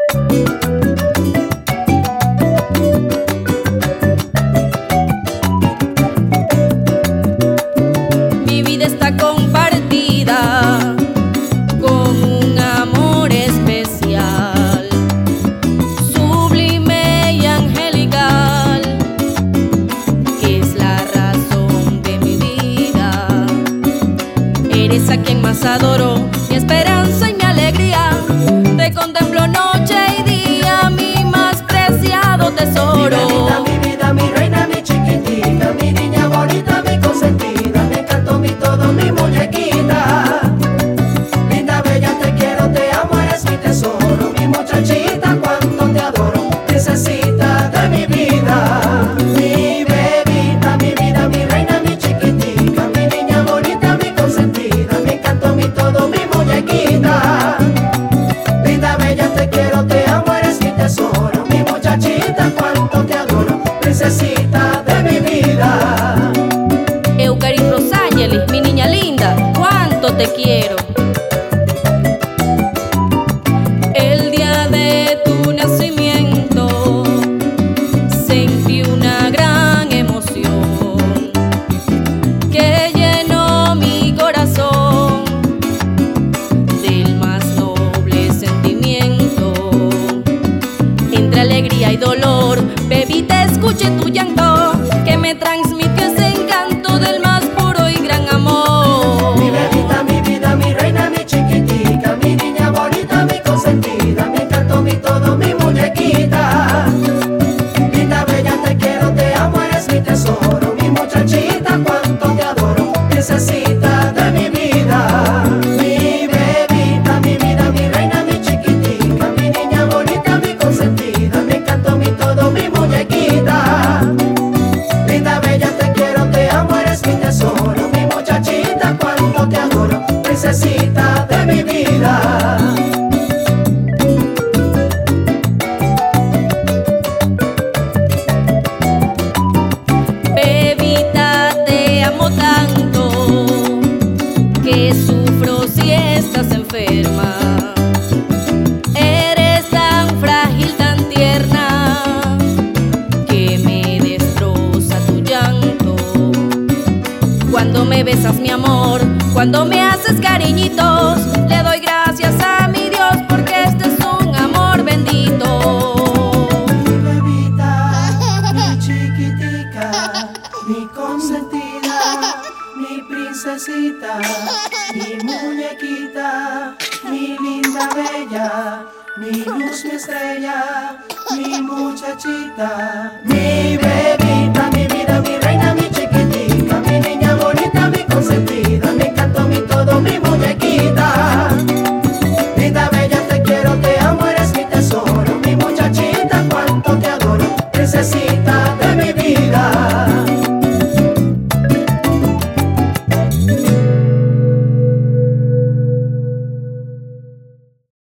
Mi vida está compartida con un amor especial, sublime y angelical, que es la razón de mi vida. Eres a quien más adoro, mi esperanza y mi alegría. Te contemplo noche y día, mi más preciado tesoro. Mi vida, mi reina, mi chiquitica, mi niña bonita, mi consentida, mi encanto, mi todo, mi muñequita. Linda, bella, te quiero, te amo, eres mi tesoro, mi muchachita, cuánto te adoro, princesita de mi vida. Mi bebita, mi vida, mi reina, mi chiquitica, mi niña bonita, mi consentida, mi encanto, mi todo, mi muñequita. Linda, bella, te quiero, te amo, eres mi tesoro, mi muchachita, cuánto te adoro, princesita de mi vida. Eucaris Rosangelis, mi niña linda, cuánto te quiero. El día de tu nacimiento sentí una gran emoción que llenó mi corazón del más noble sentimiento. Entre alegría y dolor, baby, te escuché tu llanto, que me transmitió ese encanto del más puro y gran amor. Mi bebita, mi vida, mi reina, mi chiquitica, mi niña bonita, mi consentida, mi encanto, mi todo, mi muñequita. Linda, bella, te quiero, te amo, eres mi tesoro, mi muchachita, cuánto te adoro, princesita de mi vida. Mi bebita, mi vida, mi reina, mi chiquitica, mi niña bonita, mi consentida, mi encanto, mi todo, mi muñequita. Linda, bella, te quiero, te amo, eres mi tesoro, mi muchachita, cuánto te adoro, princesita de mi vida. Bebita, te amo tanto que sufro si estás enferma. Eres tan frágil, tan tierna, que me destroza tu llanto. Cuando me besas, mi amor, cuando me haces cariñitos, le doy gracias a mi Dios porque este es un amor bendito. Mi bebita, mi chiquitica, mi consentida, mi princesita, mi muñequita, mi linda bella, mi luz, mi estrella, mi muchachita, mi bebita.